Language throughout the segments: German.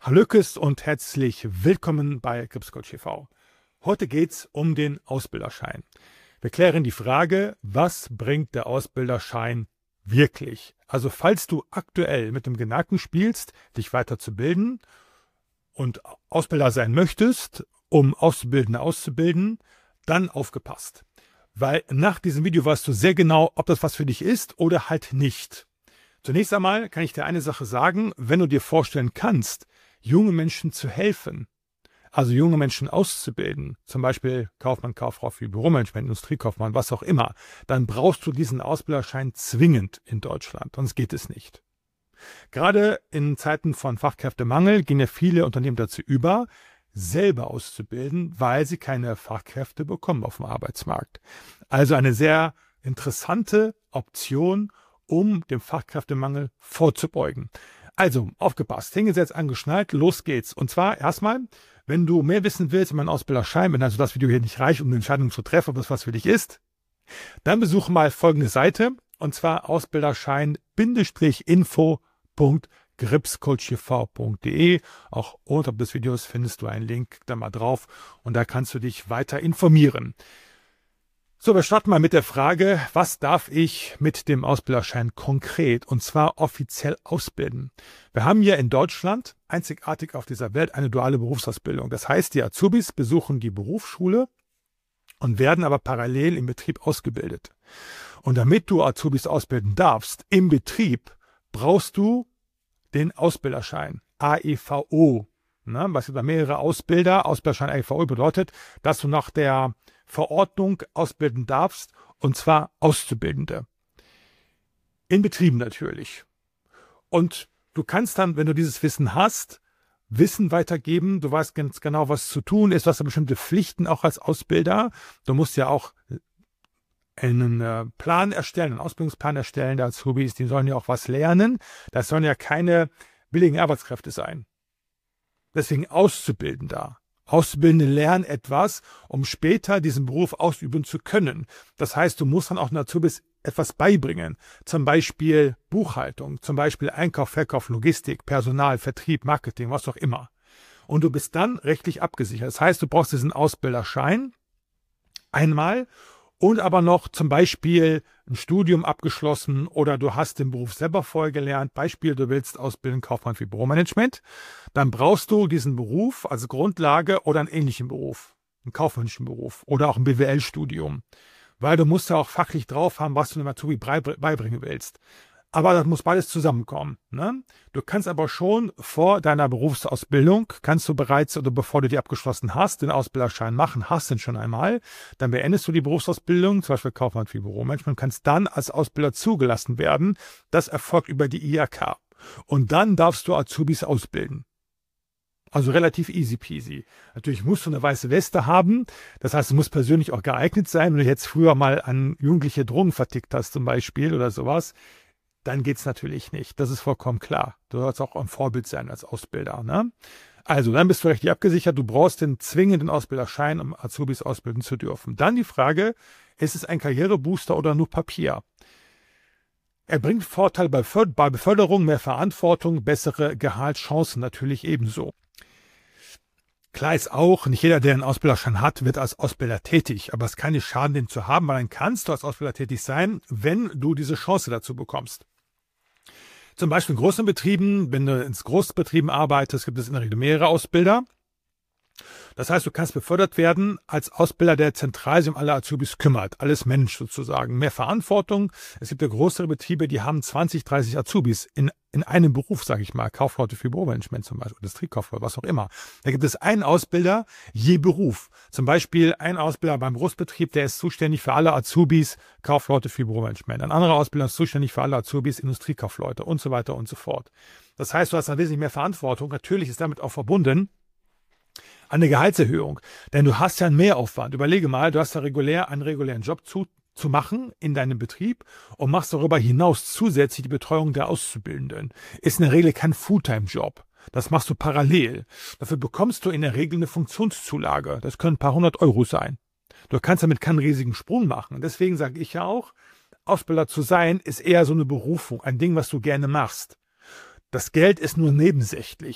Hallöckes und herzlich willkommen bei Gripscoach TV. Heute geht es um den Ausbilderschein. Wir klären die Frage, was bringt der Ausbilderschein wirklich? Also falls du aktuell mit dem Gedanken spielst, dich weiterzubilden und Ausbilder sein möchtest, um Auszubildende auszubilden, dann aufgepasst. Weil nach diesem Video weißt du sehr genau, ob das was für dich ist oder halt nicht. Zunächst einmal kann ich dir eine Sache sagen, wenn du dir vorstellen kannst, junge Menschen zu helfen, also junge Menschen auszubilden, zum Beispiel Kaufmann, Kauffrau für Büromanagement, Industriekaufmann, was auch immer, dann brauchst du diesen Ausbilderschein zwingend in Deutschland, sonst geht es nicht. Gerade in Zeiten von Fachkräftemangel gehen ja viele Unternehmen dazu über, selber auszubilden, weil sie keine Fachkräfte bekommen auf dem Arbeitsmarkt. Also eine sehr interessante Option, um dem Fachkräftemangel vorzubeugen. Also, aufgepasst, hingesetzt, angeschnallt, los geht's. Und zwar erstmal, wenn du mehr wissen willst über einen Ausbilderschein, wenn also das Video hier nicht reicht, um eine Entscheidung zu treffen, ob das was für dich ist, dann besuche mal folgende Seite, und zwar ausbilderschein-info.gripscoachtv.de. Auch unterhalb des Videos findest du einen Link, da mal drauf, und da kannst du dich weiter informieren. So, wir starten mal mit der Frage, was darf ich mit dem Ausbilderschein konkret und zwar offiziell ausbilden? Wir haben hier in Deutschland, einzigartig auf dieser Welt, eine duale Berufsausbildung. Das heißt, die Azubis besuchen die Berufsschule und werden aber parallel im Betrieb ausgebildet. Und damit du Azubis ausbilden darfst im Betrieb, brauchst du den Ausbilderschein, AEVO. Was über mehrere Ausbilderschein AEVO bedeutet, dass du nach der Verordnung ausbilden darfst, und zwar Auszubildende. In Betrieben natürlich. Und du kannst dann, wenn du dieses Wissen hast, Wissen weitergeben. Du weißt ganz genau, was zu tun ist, was da bestimmte Pflichten auch als Ausbilder. Du musst ja auch einen Plan erstellen, einen Ausbildungsplan erstellen der Azubis. Die sollen ja auch was lernen. Das sollen ja keine billigen Arbeitskräfte sein. Deswegen Auszubildender. Auszubildende lernen etwas, um später diesen Beruf ausüben zu können. Das heißt, du musst dann auch den Azubis etwas beibringen. Zum Beispiel Buchhaltung, zum Beispiel Einkauf, Verkauf, Logistik, Personal, Vertrieb, Marketing, was auch immer. Und du bist dann rechtlich abgesichert. Das heißt, du brauchst diesen Ausbilderschein einmal und aber noch zum Beispiel ein Studium abgeschlossen oder du hast den Beruf selber vorher gelernt. Beispiel, du willst ausbilden Kaufmann für Büromanagement. Dann brauchst du diesen Beruf als Grundlage oder einen ähnlichen Beruf, einen kaufmännischen Beruf oder auch ein BWL-Studium. Weil du musst ja auch fachlich drauf haben, was du dem Azubi beibringen willst. Aber das muss beides zusammenkommen. Ne? Du kannst aber schon vor deiner Berufsausbildung, kannst du bereits oder bevor du die abgeschlossen hast, den Ausbilderschein machen, hast den schon einmal. Dann beendest du die Berufsausbildung, zum Beispiel Kaufmann für Büromanagement, kannst dann als Ausbilder zugelassen werden. Das erfolgt über die IHK. Und dann darfst du Azubis ausbilden. Also relativ easy peasy. Natürlich musst du eine weiße Weste haben. Das heißt, es muss persönlich auch geeignet sein. Wenn du jetzt früher mal an Jugendliche Drogen vertickt hast zum Beispiel oder sowas, dann geht es natürlich nicht. Das ist vollkommen klar. Du sollst auch ein Vorbild sein als Ausbilder. Ne? Also, dann bist du rechtlich abgesichert. Du brauchst den zwingenden Ausbilderschein, um Azubis ausbilden zu dürfen. Dann die Frage, ist es ein Karrierebooster oder nur Papier? Er bringt Vorteile bei Beförderung, mehr Verantwortung, bessere Gehaltschancen natürlich ebenso. Klar ist auch, nicht jeder, der einen Ausbilderschein hat, wird als Ausbilder tätig. Aber es kann nicht schaden, den zu haben, weil dann kannst du als Ausbilder tätig sein, wenn du diese Chance dazu bekommst. Zum Beispiel in großen Betrieben, wenn du in Großbetrieben arbeitest, gibt es in der Regel mehrere Ausbilder. Das heißt, du kannst befördert werden als Ausbilder, der zentral sich um alle Azubis kümmert. Alles Mensch sozusagen. Mehr Verantwortung. Es gibt ja größere Betriebe, die haben 20, 30 Azubis in einem Beruf, sage ich mal. Kaufleute für Büromanagement zum Beispiel, Industriekaufleute, was auch immer. Da gibt es einen Ausbilder je Beruf. Zum Beispiel ein Ausbilder beim Großbetrieb, der ist zuständig für alle Azubis, Kaufleute für Büromanagement. Ein anderer Ausbilder ist zuständig für alle Azubis, Industriekaufleute und so weiter und so fort. Das heißt, du hast dann wesentlich mehr Verantwortung. Natürlich ist damit auch verbunden eine Gehaltserhöhung. Denn du hast ja einen Mehraufwand. Überlege mal, du hast ja einen regulären Job zu machen in deinem Betrieb und machst darüber hinaus zusätzlich die Betreuung der Auszubildenden. Ist in der Regel kein Fulltime-Job. Das machst du parallel. Dafür bekommst du in der Regel eine Funktionszulage. Das können ein paar 100 Euro sein. Du kannst damit keinen riesigen Sprung machen. Deswegen sage ich ja auch, Ausbilder zu sein ist eher so eine Berufung, ein Ding, was du gerne machst. Das Geld ist nur nebensächlich.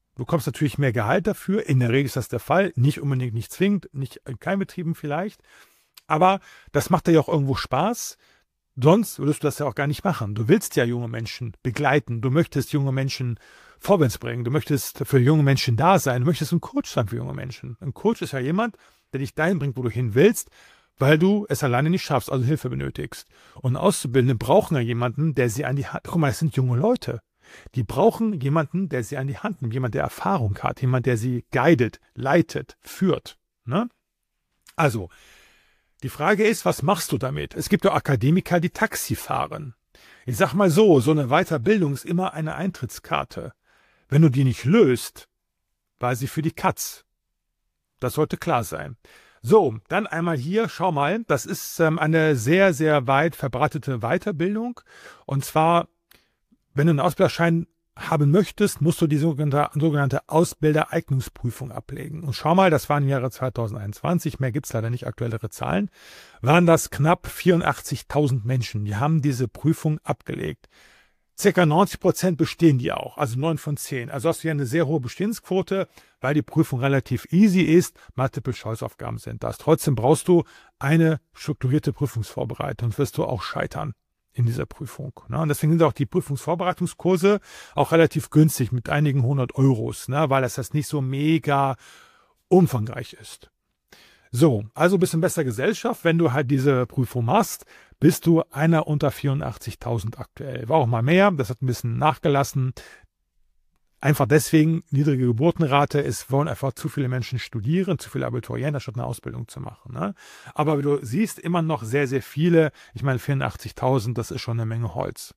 Du bekommst natürlich mehr Gehalt dafür. In der Regel ist das der Fall. Nicht unbedingt, nicht zwingend, nicht in Kleinbetrieben vielleicht. Aber das macht dir ja auch irgendwo Spaß. Sonst würdest du das ja auch gar nicht machen. Du willst ja junge Menschen begleiten. Du möchtest junge Menschen vorwärts bringen. Du möchtest für junge Menschen da sein. Du möchtest ein Coach sein für junge Menschen. Ein Coach ist ja jemand, der dich dahin bringt, wo du hin willst, weil du es alleine nicht schaffst, also Hilfe benötigst. Und Auszubildende brauchen ja jemanden, der sie an die Hand... Guck mal, das sind junge Leute. Die brauchen jemanden, der sie an die Hand nimmt. Jemand, der Erfahrung hat. Jemand, der sie guidet, leitet, führt. Ne? Also, die Frage ist, was machst du damit? Es gibt ja Akademiker, die Taxi fahren. Ich sag mal so eine Weiterbildung ist immer eine Eintrittskarte. Wenn du die nicht löst, war sie für die Katz. Das sollte klar sein. So, dann einmal hier, schau mal, das ist eine sehr, sehr weit verbreitete Weiterbildung. Und zwar, wenn du einen Ausbilderschein haben möchtest, musst du die sogenannte Ausbildereignungsprüfung ablegen. Und schau mal, das waren im Jahre 2021, mehr gibt es leider nicht, aktuellere Zahlen, waren das knapp 84.000 Menschen, die haben diese Prüfung abgelegt. Circa 90% bestehen die auch, also 9 von 10. Also hast du ja eine sehr hohe Bestehensquote, weil die Prüfung relativ easy ist, Multiple-Choice-Aufgaben sind das. Trotzdem brauchst du eine strukturierte Prüfungsvorbereitung, und wirst du auch scheitern in dieser Prüfung. Ne? Und deswegen sind auch die Prüfungsvorbereitungskurse auch relativ günstig mit einigen 100 Euros, ne? Weil das nicht so mega umfangreich ist. So, also bist du in besser Gesellschaft, wenn du halt diese Prüfung machst, bist du einer unter 84.000 aktuell. War auch mal mehr, das hat ein bisschen nachgelassen. Einfach deswegen, niedrige Geburtenrate, es wollen einfach zu viele Menschen studieren, zu viele Abiturienten, statt eine Ausbildung zu machen. Ne? Aber wie du siehst, immer noch sehr, sehr viele. Ich meine, 84.000, das ist schon eine Menge Holz.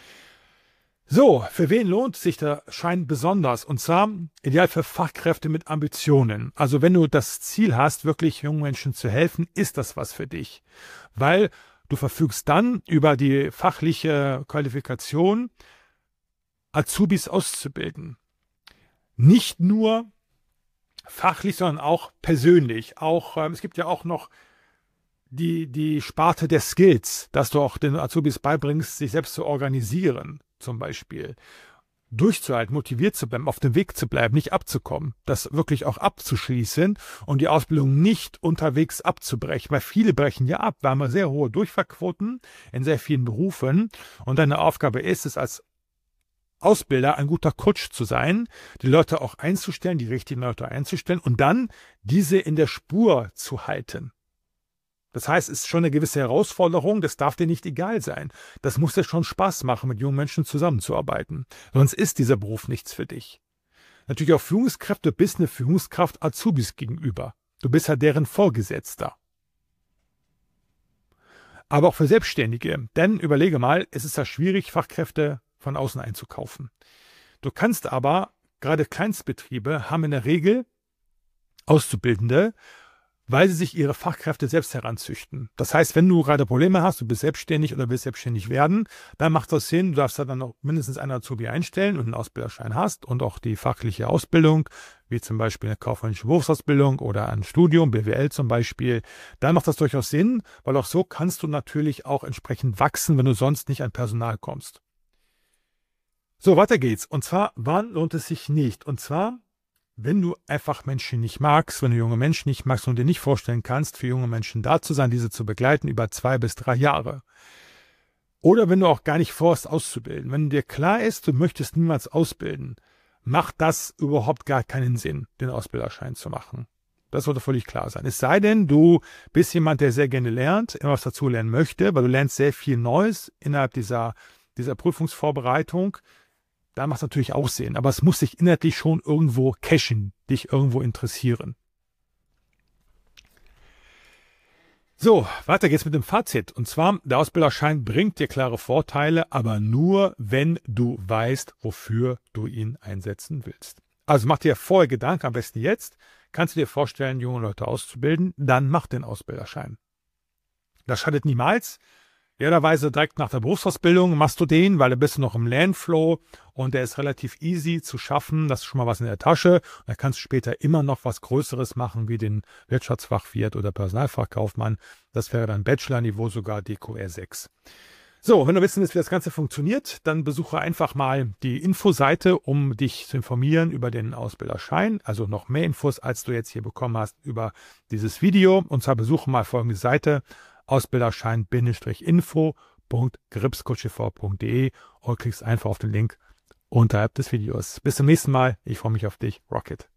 So, für wen lohnt sich der Schein besonders? Und zwar ideal für Fachkräfte mit Ambitionen. Also wenn du das Ziel hast, wirklich jungen Menschen zu helfen, ist das was für dich. Weil du verfügst dann über die fachliche Qualifikation, Azubis auszubilden. Nicht nur fachlich, sondern auch persönlich. Auch es gibt ja auch noch die Sparte der Skills, dass du auch den Azubis beibringst, sich selbst zu organisieren, zum Beispiel. Durchzuhalten, motiviert zu bleiben, auf dem Weg zu bleiben, nicht abzukommen, das wirklich auch abzuschließen und die Ausbildung nicht unterwegs abzubrechen, weil viele brechen ja ab. Wir haben sehr hohe Durchfallquoten in sehr vielen Berufen und deine Aufgabe ist es, als Ausbilder ein guter Coach zu sein, die Leute auch einzustellen, die richtigen Leute einzustellen und dann diese in der Spur zu halten. Das heißt, es ist schon eine gewisse Herausforderung, das darf dir nicht egal sein. Das muss dir schon Spaß machen, mit jungen Menschen zusammenzuarbeiten. Sonst ist dieser Beruf nichts für dich. Natürlich auch Führungskräfte, du bist eine Führungskraft Azubis gegenüber. Du bist ja deren Vorgesetzter. Aber auch für Selbstständige, denn überlege mal, es ist ja schwierig, Fachkräfte von außen einzukaufen. Du kannst aber, gerade Kleinstbetriebe haben in der Regel Auszubildende, weil sie sich ihre Fachkräfte selbst heranzüchten. Das heißt, wenn du gerade Probleme hast, du bist selbstständig oder willst selbstständig werden, dann macht das Sinn, du darfst da dann noch mindestens einen Azubi einstellen und einen Ausbilderschein hast und auch die fachliche Ausbildung, wie zum Beispiel eine kaufmännische Berufsausbildung oder ein Studium, BWL zum Beispiel, dann macht das durchaus Sinn, weil auch so kannst du natürlich auch entsprechend wachsen, wenn du sonst nicht an Personal kommst. So, weiter geht's. Und zwar, wann lohnt es sich nicht? Und zwar, wenn du einfach Menschen nicht magst, wenn du junge Menschen nicht magst und dir nicht vorstellen kannst, für junge Menschen da zu sein, diese zu begleiten über 2 bis 3 Jahre. Oder wenn du auch gar nicht vorhast, auszubilden. Wenn dir klar ist, du möchtest niemals ausbilden, macht das überhaupt gar keinen Sinn, den Ausbilderschein zu machen. Das sollte völlig klar sein. Es sei denn, du bist jemand, der sehr gerne lernt, immer was dazu lernen möchte, weil du lernst sehr viel Neues innerhalb dieser Prüfungsvorbereitung. Da macht es natürlich auch Sinn, aber es muss sich inhaltlich schon irgendwo cashen, dich irgendwo interessieren. So, weiter geht's mit dem Fazit. Und zwar, der Ausbilderschein bringt dir klare Vorteile, aber nur, wenn du weißt, wofür du ihn einsetzen willst. Also mach dir vorher Gedanken, am besten jetzt. Kannst du dir vorstellen, junge Leute auszubilden, dann mach den Ausbilderschein. Das schadet niemals. Idealerweise direkt nach der Berufsausbildung machst du den, weil du bist noch im Lernflow und der ist relativ easy zu schaffen. Das ist schon mal was in der Tasche. Und da kannst du später immer noch was Größeres machen, wie den Wirtschaftsfachwirt oder Personalfachkaufmann. Das wäre dann Bachelor-Niveau, sogar DQR 6. So, wenn du wissen willst, wie das Ganze funktioniert, dann besuche einfach mal die Infoseite, um dich zu informieren über den Ausbilderschein. Also noch mehr Infos, als du jetzt hier bekommen hast über dieses Video. Und zwar besuche mal folgende Seite: ausbilderschein-info.gripscoachev.de und klickst einfach auf den Link unterhalb des Videos. Bis zum nächsten Mal. Ich freue mich auf dich. Rocket.